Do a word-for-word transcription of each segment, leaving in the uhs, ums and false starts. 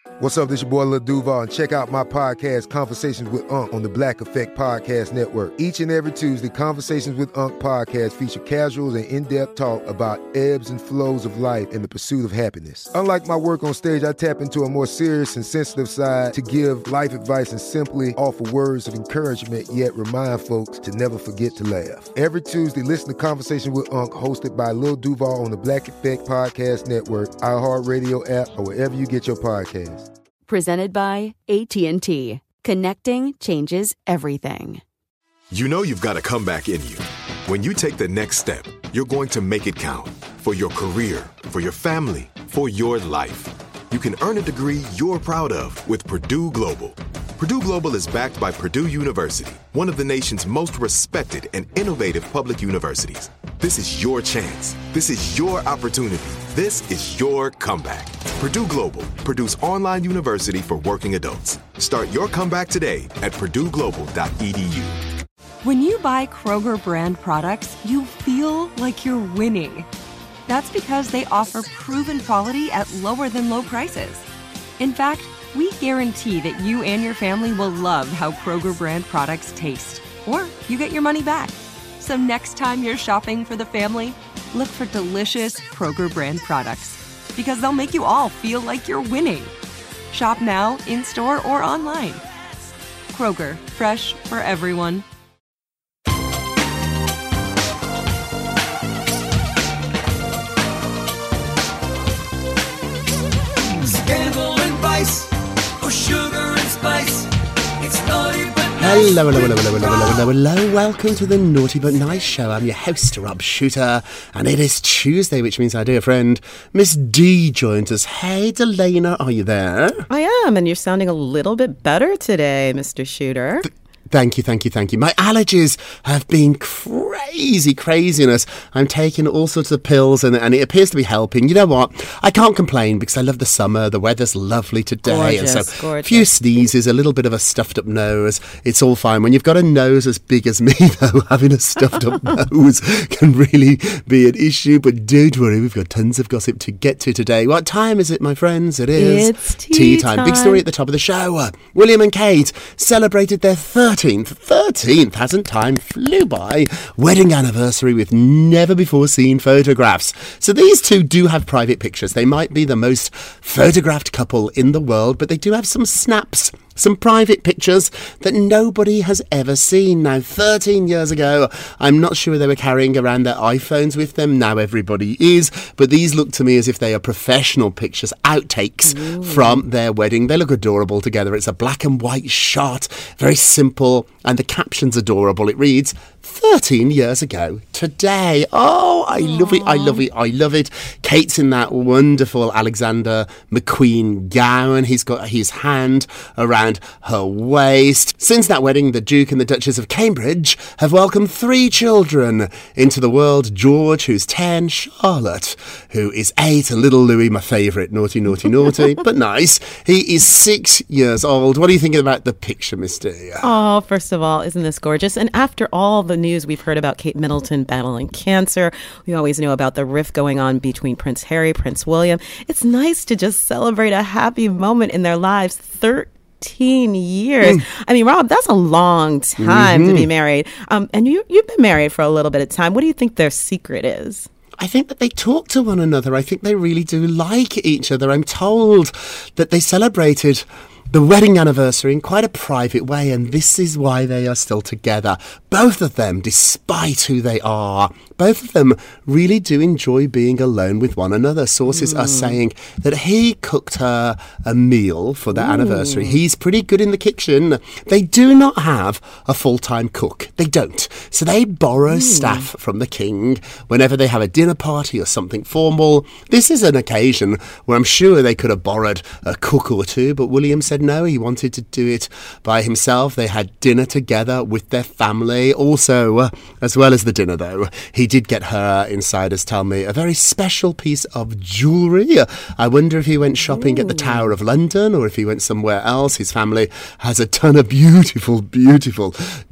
What's up, this your boy Lil Duval, and check out my podcast, Conversations with Unc, on the Black Effect Podcast Network. Each and every Tuesday, Conversations with Unc podcast feature casuals and in-depth talk about ebbs and flows of life and the pursuit of happiness. Unlike my work on stage, I tap into a more serious and sensitive side to give life advice and simply offer words of encouragement, yet remind folks to never forget to laugh. Every Tuesday, listen to Conversations with Unc, hosted by Lil Duval on the Black Effect Podcast Network, iHeartRadio app, or wherever you get your podcasts. Presented by A T and T. Connecting changes everything. You know you've got a comeback in you. When you take the next step, you're going to make it count. For your career, for your family, for your life. You can earn a degree you're proud of with Purdue Global. Purdue Global is backed by Purdue University, one of the nation's most respected and innovative public universities. This is your chance. This is your opportunity. This is your comeback. Purdue Global, Purdue's online university for working adults. Start your comeback today at purdue global dot e d u. When you buy Kroger brand products, you feel like you're winning. That's because they offer proven quality at lower than low prices. In fact, we guarantee that you and your family will love how Kroger brand products taste, or you get your money back. So next time you're shopping for the family, look for delicious Kroger brand products, because they'll make you all feel like you're winning. Shop now, in-store, or online. Kroger, fresh for everyone. Scandal and vice, or sugar and spice. It's naughty but nice. Hello, hello, hello, hello, hello, hello, hello, hello. Welcome to the Naughty But Nice Show. I'm your host, Rob Shooter, and it is Tuesday, which means our dear friend, Miss D, joins us. Hey, Delana, are you there? I am, and you're sounding a little bit better today, Mister Shooter. Th- Thank you, thank you, thank you. My allergies have been crazy craziness. I'm taking all sorts of pills and, and it appears to be helping. You know what? I can't complain because I love the summer. The weather's lovely today. Gorgeous, and so gorgeous. A few sneezes, a little bit of a stuffed up nose. It's all fine. When you've got a nose as big as me, though, having a stuffed up nose can really be an issue. But don't worry, we've got tons of gossip to get to today. What time is it, my friends? It is It's tea time. time. Big story at the top of the show. William and Kate celebrated their thirteenth, thirteenth, hasn't time flew by, wedding anniversary with never before seen photographs. So these two do have private pictures. They might be the most photographed couple in the world, but they do have some snaps, some private pictures that nobody has ever seen. Now, thirteen years ago, I'm not sure they were carrying around their iPhones with them. Now everybody is, but these look to me as if they are professional pictures, outtakes Ooh. From their wedding. They look adorable together. It's a black and white shot, very simple, and the caption's adorable. It reads, thirteen years ago today. Oh, I Aww. love it, I love it, I love it. Kate's in that wonderful Alexander McQueen gown. He's got his hand around her waist. Since that wedding, the Duke and the Duchess of Cambridge have welcomed three children into the world. George, who's ten, Charlotte, who is eight, and little Louis, my favourite, naughty, naughty, naughty, but nice. He is six years old. What are you thinking about the picture, Mister Oh, first of all, isn't this gorgeous? And after all the news we've heard about Kate Middleton battling cancer, we always know about the rift going on between Prince Harry, Prince William. It's nice to just celebrate a happy moment in their lives. thirteen years. Mm. I mean, Rob, that's a long time mm-hmm. to be married. Um, and you, you've been married for a little bit of time. What do you think their secret is? I think that they talk to one another. I think they really do like each other. I'm told that they celebrated the wedding anniversary in quite a private way, and this is why they are still together. Both of them, despite who they are, both of them really do enjoy being alone with one another. Sources mm. are saying that he cooked her a meal for their Ooh. anniversary. He's pretty good in the kitchen. They do not have a full-time cook. They don't. So they borrow mm. staff from the king whenever they have a dinner party or something formal. This is an occasion where I'm sure they could have borrowed a cook or two, but William said no, he wanted to do it by himself. They had dinner together with their family. Also, uh, as well as the dinner, though, he did get her, insiders tell me, a very special piece of jewellery. I wonder if he went shopping Ooh. at the Tower of London or if he went somewhere else. His family has a ton of beautiful, beautiful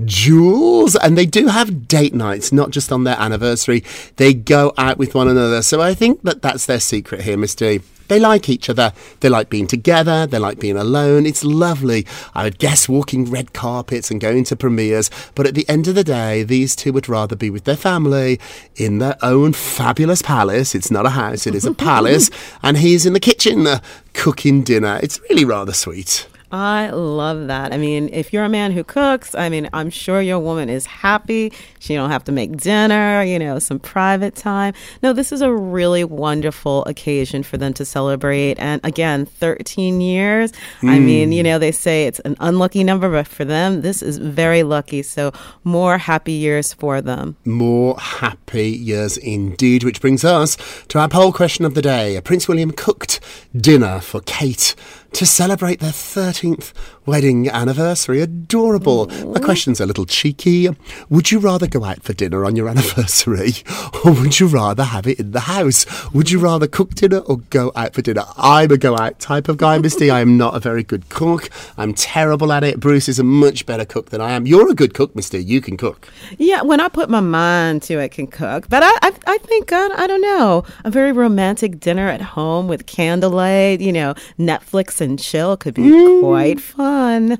jewels. And they do have date nights, not just on their anniversary. They go out with one another. So I think that that's their secret here, Mister They like each other. They like being together. They like being alone. It's lovely. I would guess walking red carpets and going to premieres. But at the end of the day, these two would rather be with their family in their own fabulous palace. It's not a house, it is a palace. And he's in the kitchen uh, cooking dinner. It's really rather sweet. I love that. I mean, if you're a man who cooks, I mean, I'm sure your woman is happy. She don't have to make dinner, you know, some private time. No, this is a really wonderful occasion for them to celebrate. And again, thirteen years. Mm. I mean, you know, they say it's an unlucky number, but for them, this is very lucky. So more happy years for them. More happy years indeed, which brings us to our poll question of the day. Prince William cooked dinner for Kate to celebrate their thirteenth wedding anniversary. Adorable. Aww. The question's a little cheeky. Would you rather go out for dinner on your anniversary, or would you rather have it in the house? Would you rather cook dinner or go out for dinner? I'm a go out type of guy, Misty. I am not a very good cook. I'm terrible at it. Bruce is a much better cook than I am. You're a good cook, Misty. You can cook. Yeah, when I put my mind to it, can cook. But I, I, I think, uh, I don't know, a very romantic dinner at home with candlelight, you know, Netflix and chill could be mm. quite fun.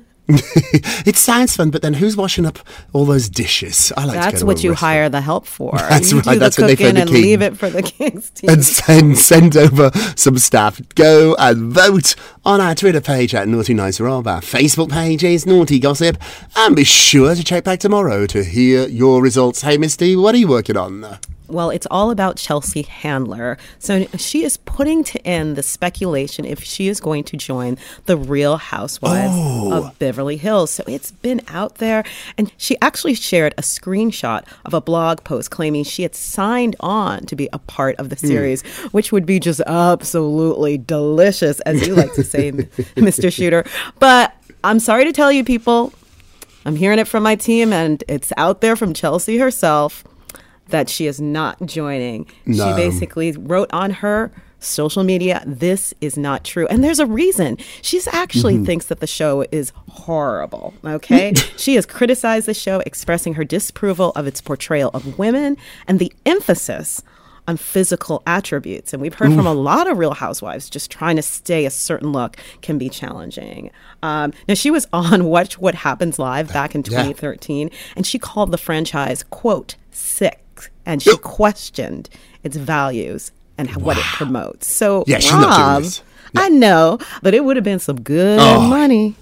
It sounds fun, but then who's washing up all those dishes? I like That's to go to what a you restaurant. hire the help for. That's you right. do That's the what they pay cooking the and king. leave it for the king's team. And send, send over some staff. Go and vote on our Twitter page at Naughty Nice Rob. Our Facebook page is Naughty Gossip. And be sure to check back tomorrow to hear your results. Hey, Misty, what are you working on? Well, it's all about Chelsea Handler. So she is putting to end the speculation if she is going to join the Real Housewives oh. of Beverly Hills. So it's been out there. And she actually shared a screenshot of a blog post claiming she had signed on to be a part of the series, mm. which would be just absolutely delicious, as you like to say, Mister Shooter. But I'm sorry to tell you, people, I'm hearing it from my team, and it's out there from Chelsea herself, that she is not joining. No. She basically wrote on her social media, this is not true. And there's a reason. She actually mm-hmm. thinks that the show is horrible, okay? She has criticized the show, expressing her disapproval of its portrayal of women and the emphasis on physical attributes. And we've heard Ooh. from a lot of Real Housewives, just trying to stay a certain look can be challenging. Um, now, she was on Watch What Happens Live back in twenty thirteen, yeah. and she called the franchise, quote, sick. And she questioned its values and wow. what it promotes. So, yeah, she's Rob, not doing this. No. I know, but it would have been some good oh. money.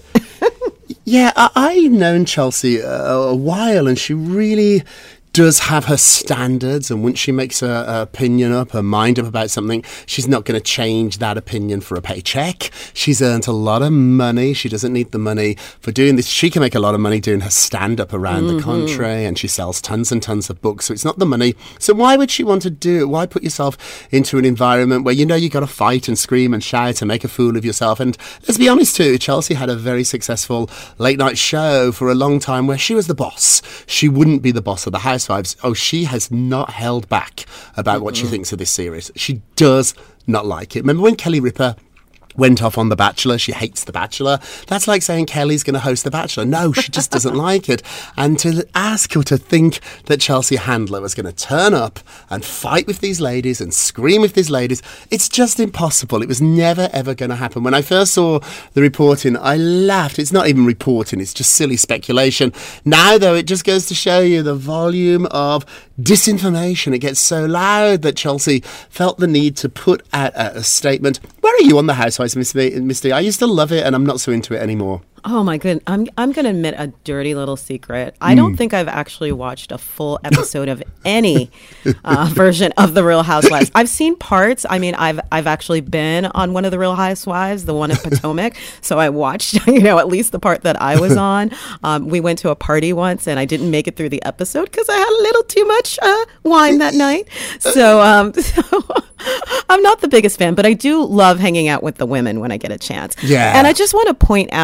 Yeah, I- I've known Chelsea a-, a while, and she really does have her standards, and once she makes her, her opinion up, her mind up about something, she's not going to change that opinion for a paycheck. She's earned a lot of money. She doesn't need the money for doing this. She can make a lot of money doing her stand-up around mm-hmm. the country, and she sells tons and tons of books, so it's not the money. So why would she want to do it? Why put yourself into an environment where you know you got to fight and scream and shout and make a fool of yourself? And let's be honest too, Chelsea had a very successful late-night show for a long time where she was the boss. She wouldn't be the boss of the house. Oh, she has not held back about what she thinks of this series. She does not like it. Remember when Kelly Ripa went off on The Bachelor? She hates The Bachelor. That's like saying Kelly's going to host The Bachelor. No, she just doesn't like it. And to ask or to think that Chelsea Handler was going to turn up and fight with these ladies and scream with these ladies, it's just impossible. It was never, ever going to happen. When I first saw the reporting, I laughed. It's not even reporting. It's just silly speculation. Now, though, it just goes to show you the volume of disinformation. It gets so loud that Chelsea felt the need to put out a, a statement. Where are you on The Housewives, Misty? I used to love it, and I'm not so into it anymore. Oh my goodness. I'm I'm going to admit a dirty little secret. I mm. don't think I've actually watched a full episode of any uh, version of The Real Housewives. I've seen parts. I mean, I've I've actually been on one of The Real Housewives, the one in Potomac. So I watched, you know, at least the part that I was on. Um, we went to a party once, and I didn't make it through the episode because I had a little too much uh, wine that night. So, um, so I'm not the biggest fan, but I do love hanging out with the women when I get a chance. Yeah. And I just want to point out, um,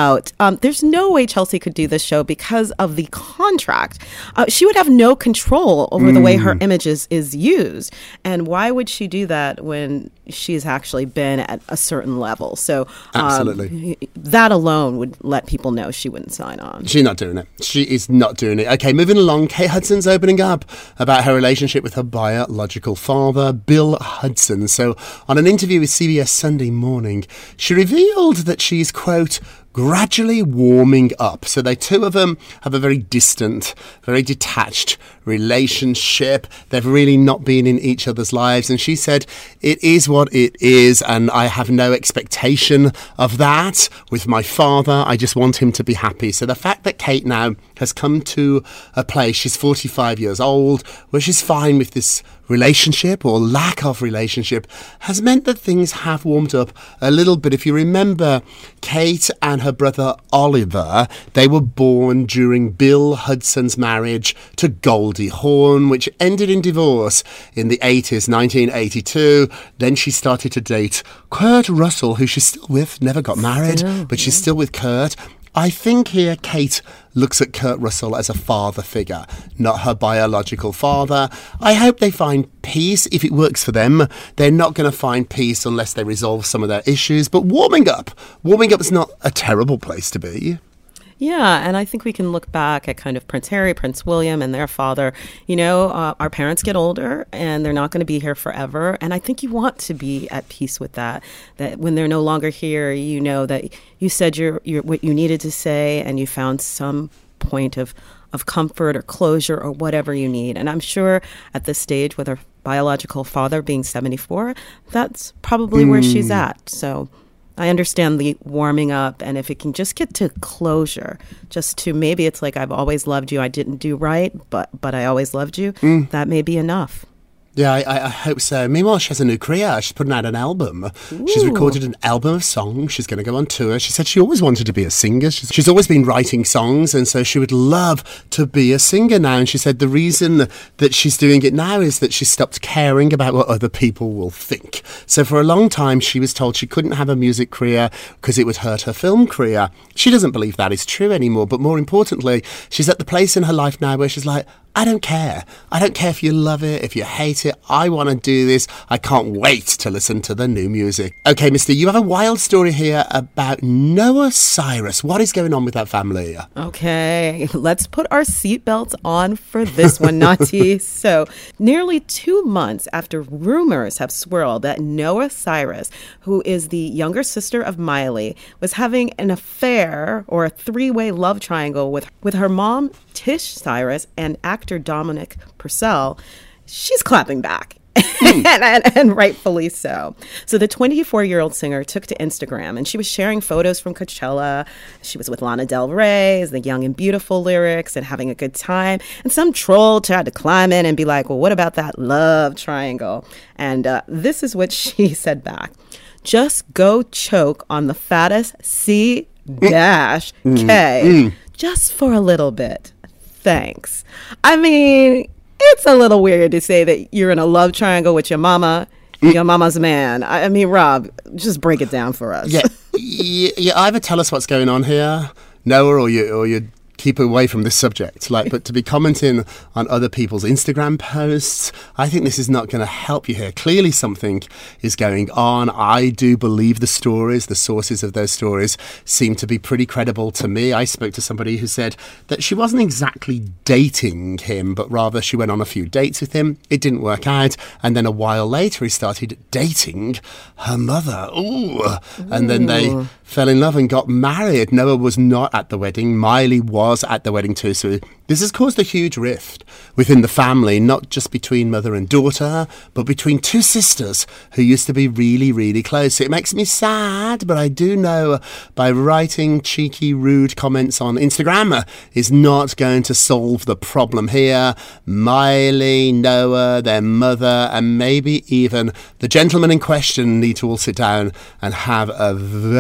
um, there's no way Chelsea could do this show because of the contract. Uh, she would have no control over mm. the way her image is, is used. And why would she do that when she's actually been at a certain level? So um, absolutely, that alone would let people know she wouldn't sign on. She's not doing it. She is not doing it. Okay, moving along. Kate Hudson's opening up about her relationship with her biological father, Bill Hudson. So on an interview with C B S Sunday Morning, she revealed that she's, quote, gradually warming up. So they two of them have a very distant, very detached relationship. They've really not been in each other's lives. And she said, it is what it is, and I have no expectation of that with my father. I just want him to be happy. So the fact that Kate now has come to a place, she's forty-five years old, where she's fine with this relationship or lack of relationship, has meant that things have warmed up a little bit. If you remember, Kate and her brother Oliver, they were born during Bill Hudson's marriage to Goldie Hawn, which ended in divorce in the eighties, nineteen eighty-two. Then she started to date Kurt Russell, who she's still with, never got married, still, but she's yeah. still with Kurt. I think here Kate looks at Kurt Russell as a father figure, not her biological father. I hope they find peace if it works for them. They're not going to find peace unless they resolve some of their issues. But warming up, warming up is not a terrible place to be. Yeah, and I think we can look back at kind of Prince Harry, Prince William, and their father. You know, uh, our parents get older, and they're not going to be here forever. And I think you want to be at peace with that, that when they're no longer here, you know that you said your, your what you needed to say, and you found some point of, of comfort or closure or whatever you need. And I'm sure at this stage, with her biological father being seventy-four, that's probably mm. where she's at. So I understand the warming up, and if it can just get to closure, just to maybe it's like, I've always loved you, I didn't do right, but but I always loved you, mm. that may be enough. Yeah, I, I hope so. Meanwhile, she has a new career. She's putting out an album. Ooh. She's recorded an album of songs. She's going to go on tour. She said she always wanted to be a singer. She's, she's always been writing songs, and so she would love to be a singer now. And she said the reason that she's doing it now is that she stopped caring about what other people will think. So for a long time, she was told she couldn't have a music career because it would hurt her film career. She doesn't believe that is true anymore. But more importantly, she's at the place in her life now where she's like, I don't care. I don't care if you love it, if you hate it. I want to do this. I can't wait to listen to the new music. Okay, Mister, you have a wild story here about Noah Cyrus. What is going on with that family? Okay, let's put our seatbelts on for this one, Nati. So, nearly two months after rumors have swirled that Noah Cyrus, who is the younger sister of Miley, was having an affair or a three-way love triangle with, with her mom, Tish Cyrus, and actor Dominic Purcell, she's clapping back. Mm. and, and, and rightfully so. So the twenty-four-year-old singer took to Instagram, and she was sharing photos from Coachella. She was with Lana Del Rey, the Young and Beautiful lyrics, and having a good time. And some troll tried to climb in and be like, well, what about that love triangle? And uh, this is what she said back. Just go choke on the fattest C dash K mm. just for a little bit. Thanks. I mean, it's a little weird to say that you're in a love triangle with your mama, mm. your mama's man. I, I mean, Rob, just break it down for us. Yeah, you, you either tell us what's going on here, Noah, or you, or you keep away from this subject. Like, but to be commenting on other people's Instagram posts, I think this is not going to help you here. Clearly something is going on. I do believe the stories, the sources of those stories seem to be pretty credible to me. I spoke to somebody who said that she wasn't exactly dating him, but rather she went on a few dates with him. It didn't work out. And then a while later, he started dating her mother. Ooh. Ooh. And then they fell in love and got married. Noah was not at the wedding. Miley was at the wedding too. So this has caused a huge rift within the family, not just between mother and daughter, but between two sisters who used to be really, really close. It makes me sad, but I do know by writing cheeky, rude comments on Instagram is not going to solve the problem here. Miley, Noah, their mother, and maybe even the gentleman in question need to all sit down and have a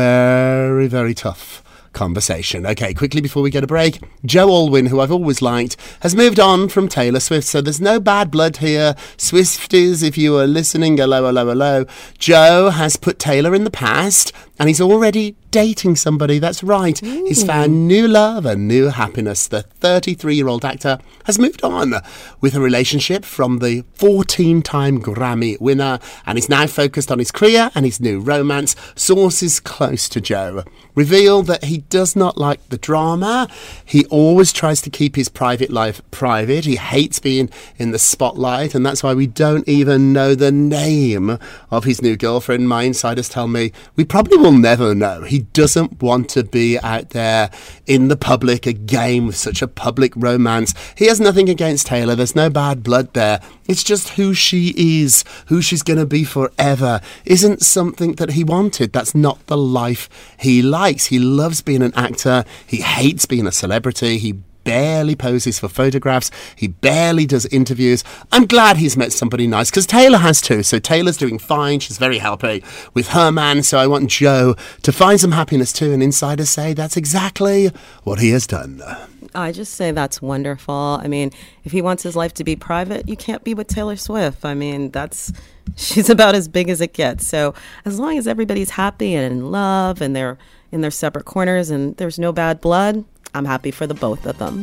very, very tough conversation. Okay, quickly before we get a break, Joe Alwyn, who I've always liked, has moved on from Taylor Swift, so there's no bad blood here. Swifties, if you are listening, hello, hello, hello. Joe has put Taylor in the past, And he's already dating somebody. That's right. Ooh. He's found new love and new happiness. The thirty-three-year-old actor has moved on with a relationship from the fourteen-time Grammy winner, and is now focused on his career and his new romance. Sources close to Joe reveal that he does not like the drama. He always tries to keep his private life private. He hates being in the spotlight, and that's why we don't even know the name of his new girlfriend. My insiders tell me we probably will never know. He doesn't want to be out there in the public again with such a public romance. He has nothing against Taylor. There's no bad blood there. It's just who she is, who she's going to be forever, isn't something that he wanted. That's not the life he likes. He loves being an actor. He hates being a celebrity. He barely poses for photographs. He barely does interviews. I'm glad he's met somebody nice, because Taylor has too. So Taylor's doing fine. She's very happy with her man. So I want Joe to find some happiness too. And insiders say that's exactly what he has done. I just say that's wonderful. I mean, if he wants his life to be private, you can't be with Taylor Swift. I mean, that's she's about as big as it gets. So as long as everybody's happy and in love and they're in their separate corners and there's no bad blood, I'm happy for the both of them.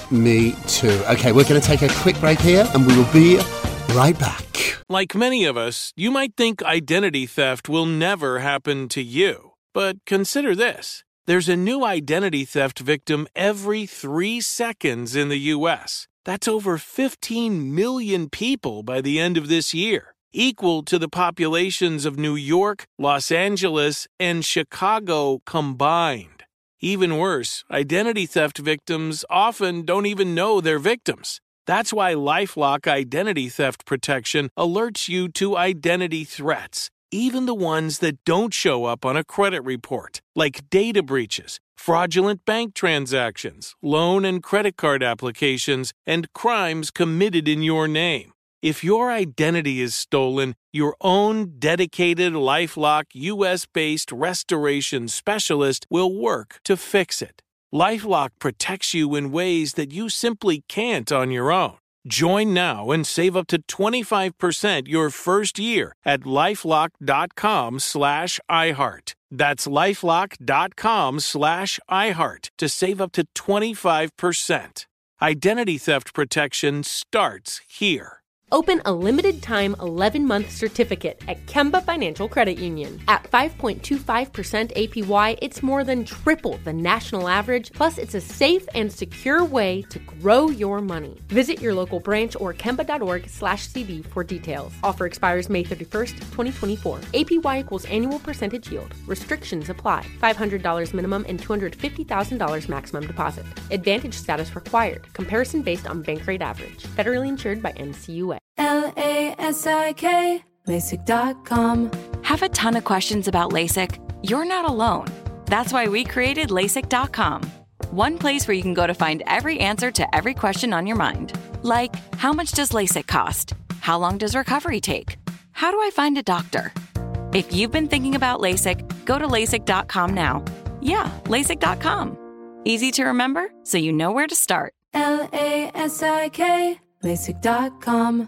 Me too. Okay, we're going to take a quick break here and we will be right back. Like many of us, you might think identity theft will never happen to you. But consider this. There's a new identity theft victim every three seconds in the U S. That's over fifteen million people by the end of this year, equal to the populations of New York, Los Angeles, and Chicago combined. Even worse, identity theft victims often don't even know they're victims. That's why LifeLock Identity Theft Protection alerts you to identity threats, even the ones that don't show up on a credit report, like data breaches, fraudulent bank transactions, loan and credit card applications, and crimes committed in your name. If your identity is stolen, your own dedicated LifeLock U S-based restoration specialist will work to fix it. LifeLock protects you in ways that you simply can't on your own. Join now and save up to twenty-five percent your first year at LifeLock.com slash iHeart. That's LifeLock.com slash iHeart to save up to twenty-five percent. Identity theft protection starts here. Open a limited-time eleven-month certificate at Kemba Financial Credit Union. At five point two five percent A P Y, it's more than triple the national average, plus it's a safe and secure way to grow your money. Visit your local branch or kemba.org slash CD for details. Offer expires May thirty-first, twenty twenty-four. A P Y equals annual percentage yield. Restrictions apply. five hundred dollars minimum and two hundred fifty thousand dollars maximum deposit. Advantage status required. Comparison based on bank rate average. Federally insured by N C U A. L A S I K, LASIK dot com. Have a ton of questions about LASIK? You're not alone. That's why we created LASIK dot com. One place where you can go to find every answer to every question on your mind. Like, how much does LASIK cost? How long does recovery take? How do I find a doctor? If you've been thinking about LASIK, go to LASIK dot com now. Yeah, LASIK dot com. Easy to remember, so you know where to start. L A S I K, LASIK dot com.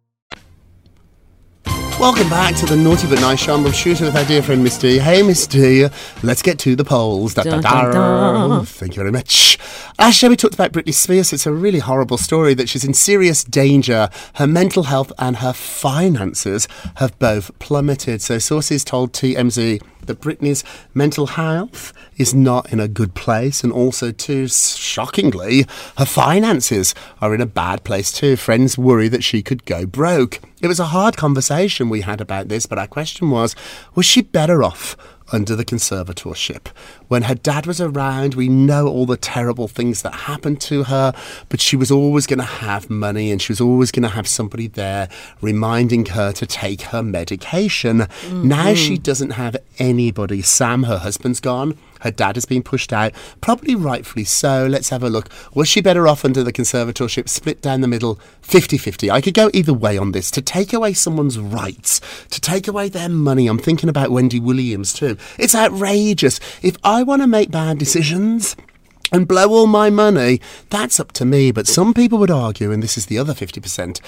Welcome back to the Naughty But Nice Show. I'm shooting with our dear friend Miss D. Hey Miss D, let's get to the polls. Da, da, da. Dun, dun. Thank you very much. Last year we talked about Britney Spears. It's a really horrible story that she's in serious danger. Her mental health and her finances have both plummeted. So sources told T M Z that Britney's mental health is not in a good place, and also too, shockingly, her finances are in a bad place too. Friends worry that she could go broke. It was a hard conversation we had about this, but our question was, was she better off under the conservatorship? When her dad was around, we know all the terrible things that happened to her, but she was always going to have money, and she was always going to have somebody there reminding her to take her medication. Mm-hmm. Now she doesn't have anybody. Sam, her husband's gone. Her dad has been pushed out, probably rightfully so. Let's have a look. Was she better off under the conservatorship, split down the middle, fifty-fifty? I could go either way on this. To take away someone's rights, to take away their money. I'm thinking about Wendy Williams too. It's outrageous. If I want to make bad decisions and blow all my money, that's up to me. But some people would argue, and this is the other fifty percent,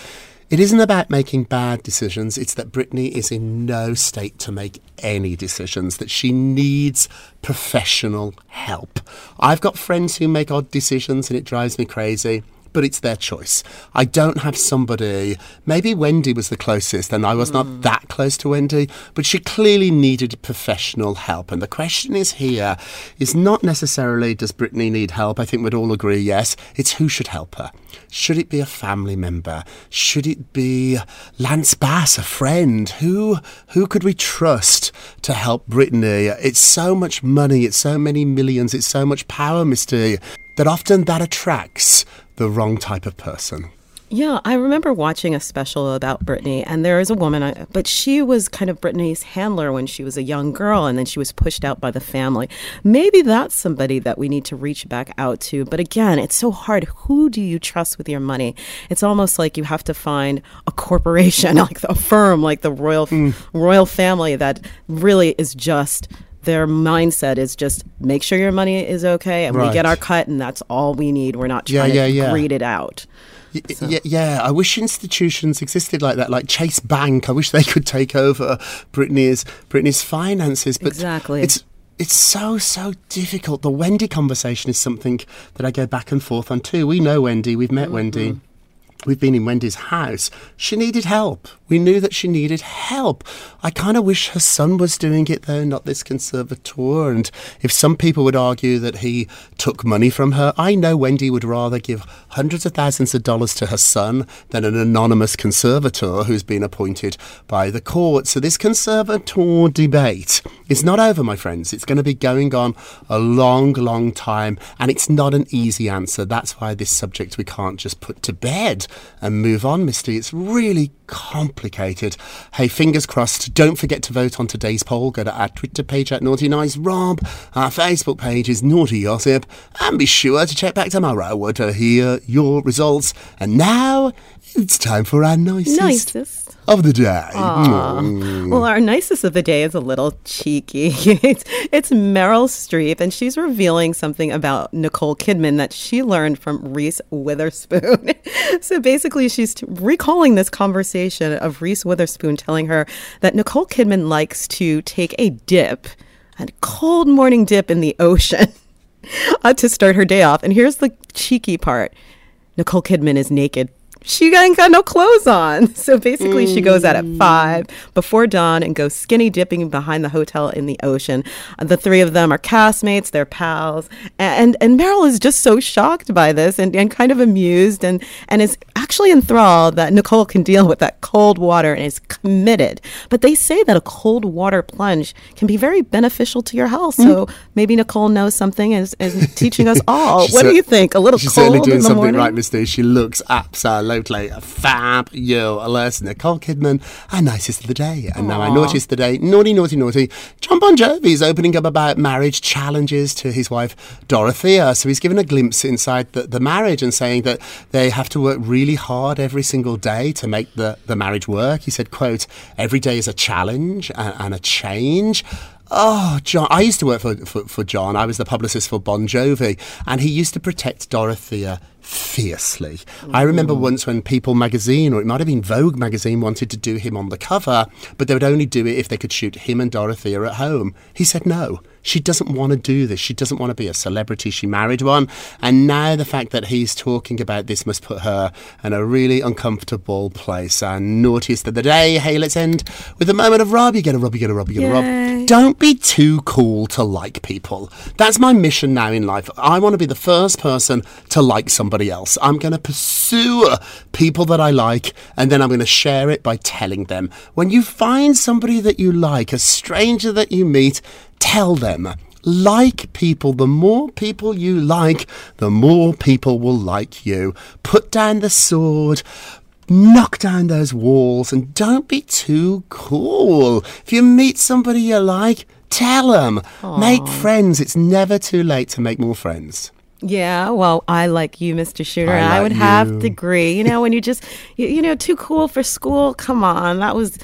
It isn't about making bad decisions. It's that Britney is in no state to make any decisions, that she needs professional help. I've got friends who make odd decisions and it drives me crazy, but it's their choice. I don't have somebody, maybe Wendy was the closest, and I was mm. not that close to Wendy, but she clearly needed professional help. And the question is here is not necessarily, does Britney need help? I think we'd all agree, yes. It's who should help her. Should it be a family member? Should it be Lance Bass, a friend? Who who could we trust to help Britney? It's so much money, it's so many millions, it's so much power, Misty, that often that attracts the wrong type of person. Yeah, I remember watching a special about Britney, and there is a woman, but she was kind of Britney's handler when she was a young girl, and then she was pushed out by the family. Maybe that's somebody that we need to reach back out to. But again, it's so hard. Who do you trust with your money? It's almost like you have to find a corporation, like a firm, like the royal mm. royal family that really is just... Their mindset is just make sure your money is okay and right. we get our cut and that's all we need. We're not trying yeah, yeah, to yeah. greed it out. So. Yeah, yeah, I wish institutions existed like that, like Chase Bank. I wish they could take over Britney's Britney's finances. But exactly. It's it's so, so difficult. The Wendy conversation is something that I go back and forth on too. We know Wendy. We've met mm-hmm. Wendy. We've been in Wendy's house. She needed help. We knew that she needed help. I kind of wish her son was doing it, though, not this conservator. And if some people would argue that he took money from her, I know Wendy would rather give hundreds of thousands of dollars to her son than an anonymous conservator who's been appointed by the court. So this conservator debate is not over, my friends. It's going to be going on a long, long time. And it's not an easy answer. That's why this subject we can't just put to bed and move on, Misty. It's really complicated. Hey, fingers crossed. Don't forget to vote on today's poll. Go to our Twitter page at Naughty Nice Rob. Our Facebook page is Naughty Gossip. And be sure to check back tomorrow to hear your results. And now it's time for our nicest, nicest. of the day. Mm. Well, our nicest of the day is a little cheeky. it's, it's Meryl Streep, and she's revealing something about Nicole Kidman that she learned from Reese Witherspoon. So basically, she's t- recalling this conversation of Reese Witherspoon telling her that Nicole Kidman likes to take a dip, a cold morning dip in the ocean uh, to start her day off. And here's the cheeky part. Nicole Kidman is naked. She ain't got no clothes on. So basically mm. she goes out at five before dawn and goes skinny dipping behind the hotel in the ocean. Uh, the three of them are castmates, they're pals. And and Meryl is just so shocked by this and, and kind of amused and, and is actually enthralled that Nicole can deal with that cold water and is committed. But they say that a cold water plunge can be very beneficial to your health. So mm. maybe Nicole knows something and is, is teaching us all. What do you think? A little she's cold certainly doing in the something morning? Right, Misty. She looks absolutely fabulous. Nicole Kidman, our nicest of the day. And Aww. Now our naughtiest of the day, naughty, naughty, naughty. John Bon Jovi is opening up about marriage challenges to his wife, Dorothea. So he's given a glimpse inside the, the marriage and saying that they have to work really hard every single day to make the, the marriage work. He said, quote, every day is a challenge and, and a change. Oh, John, I used to work for, for, for John. I was the publicist for Bon Jovi, and he used to protect Dorothea fiercely. Mm. I remember once when People magazine, or it might have been Vogue magazine, wanted to do him on the cover, but they would only do it if they could shoot him and Dorothea at home. He said no. She doesn't want to do this. She doesn't want to be a celebrity. She married one. And now the fact that he's talking about this must put her in a really uncomfortable place. And naughtiest of the day. Hey, let's end with a moment of Rob. You get a Rob, you get a Rob, you get a Rob. Don't be too cool to like people. That's my mission now in life. I want to be the first person to like somebody else. I'm going to pursue people that I like, and then I'm going to share it by telling them. When you find somebody that you like, a stranger that you meet, tell them. Like people. The more people you like, the more people will like you. Put down the sword. Knock down those walls and don't be too cool. If you meet somebody you like, tell them. Aww. Make friends. It's never too late to make more friends. Yeah, well, I like you, Mister Shooter. I, like I would you. have to agree. You know, when you just, you, you know, too cool for school, come on. That was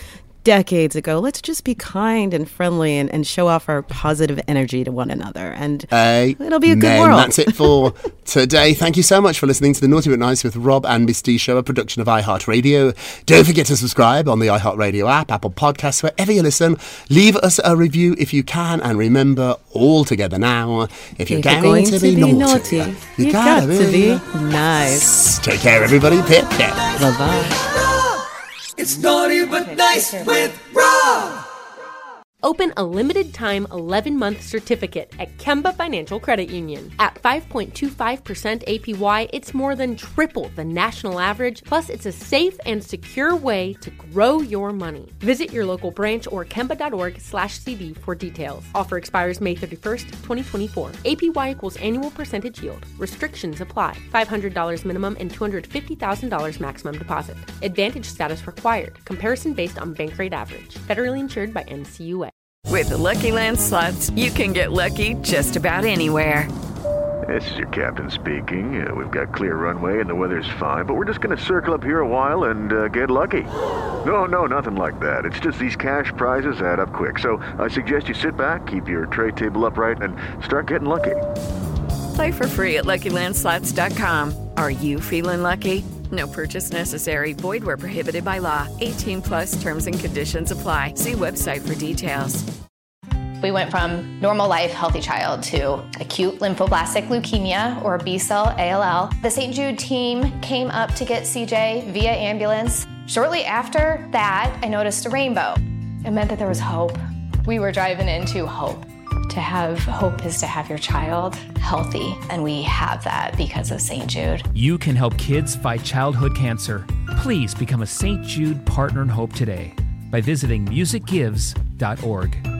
decades ago. Let's just be kind and friendly and, and show off our positive energy to one another. And Amen. It'll be a good world. That's it for today. Thank you so much for listening to the Naughty But Nice with Rob and Misty Show, a production of iHeartRadio. Don't forget to subscribe on the iHeartRadio app, Apple Podcasts, wherever you listen. Leave us a review if you can. And remember, all together now, if you're, if going, you're going to, to be, be naughty, naughty, you you gotta got to be be nice. Take care, everybody. Pip, pip. Bye-bye. It's Naughty But Nice with Rob. Open a limited-time eleven-month certificate at Kemba Financial Credit Union. At five point two five percent A P Y, it's more than triple the national average, plus it's a safe and secure way to grow your money. Visit your local branch or kemba.org slash CD for details. Offer expires May thirty-first, twenty twenty-four. A P Y equals annual percentage yield. Restrictions apply. five hundred dollars minimum and two hundred fifty thousand dollars maximum deposit. Advantage status required. Comparison based on bank rate average. Federally insured by N C U A. With the Lucky Land Slots, you can get lucky just about anywhere. This is your captain speaking. Uh, we've got clear runway and the weather's fine, but we're just going to circle up here a while and uh, get lucky. No, no, nothing like that. It's just these cash prizes add up quick. So I suggest you sit back, keep your tray table upright, and start getting lucky. Play for free at Lucky Land Slots dot com. Are you feeling lucky? No purchase necessary. Void where prohibited by law. eighteen plus terms and conditions apply. See website for details. We went from normal life, healthy child to acute lymphoblastic leukemia, or B-cell A L L. The Saint Jude team came up to get C J via ambulance. Shortly after that, I noticed a rainbow. It meant that there was hope. We were driving into hope. To have hope is to have your child healthy, and we have that because of Saint Jude. You can help kids fight childhood cancer. Please become a Saint Jude Partner in Hope today by visiting music gives dot org.